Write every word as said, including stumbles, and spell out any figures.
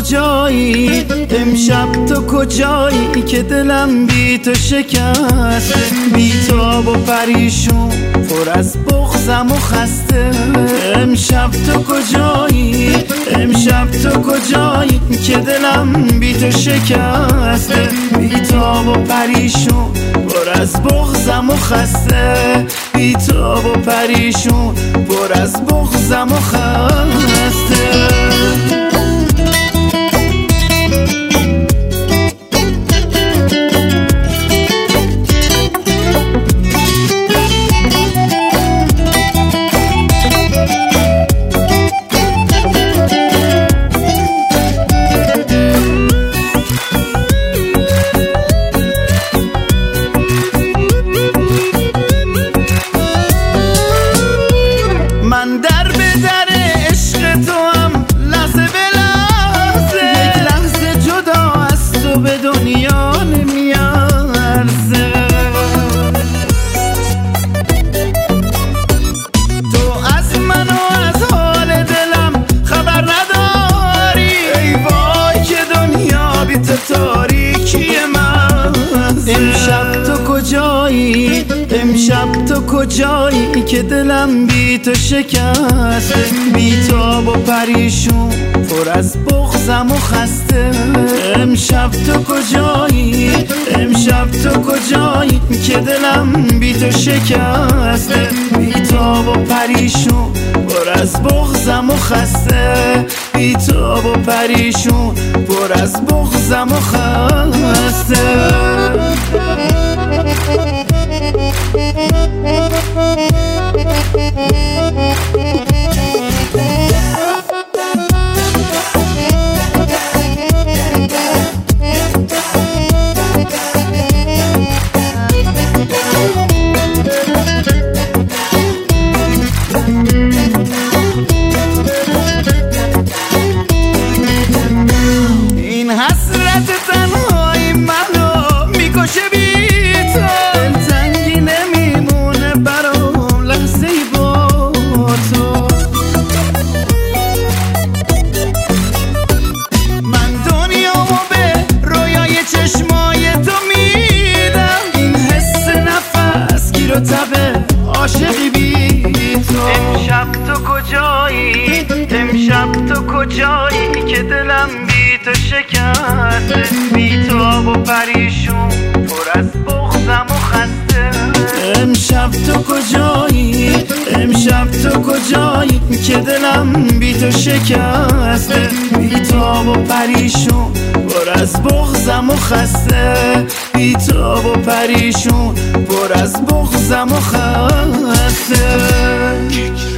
کجایی؟ امشب تو کجایی که دلم بی تو شکسته؟ بی تاب و پریشون پر از بغضم و خسته. امشب تو کجایی؟ امشب تو کجایی که دلم بی تو شکسته؟ بی تاب و پریشون پر از بغضم و خسته. بی تاب و پریشون پر از بغضم و خسته. من در به در عشق تو هم لحظه به لحظه، یک لحظه جدا از تو به دنیا نمیارزه. تو از من و از حال دلم خبر نداری، ای وای که دنیا بی تو تاریکی من. امشب تو کجایی؟ امشب تو کجایی که دلم بی تو شکسته؟ بی تاب و پریشون پر از بغضم و خسته. امشب تو کجایی؟ امشب تو کجایی که دلم بی تو شکسته؟ بی تاب و پریشون پر از بغضم و خسته. بی تاب و پریشون پر از بغضم و خسته. این حسرت تنهایی منو میکشه بی تو، دلتنگی نمیمونه برام لحظه ای با تو. من دنیامو به رویای چشمای تو میدم، این حس نفس گیر و تب عاشقی بی تو. امشب تو کجایی؟ امشب تو کجایی که دلم بی تو شکسته؟ بی تاب و پریشون پر از بغضم و خسته. امشب تو کجایی؟ امشب تو کجایی که دلم بی تو شکسته؟ بی تاب و پریشون پر از بغضم و خسته. بی تاب و پریشون پر از بغضم و خسته.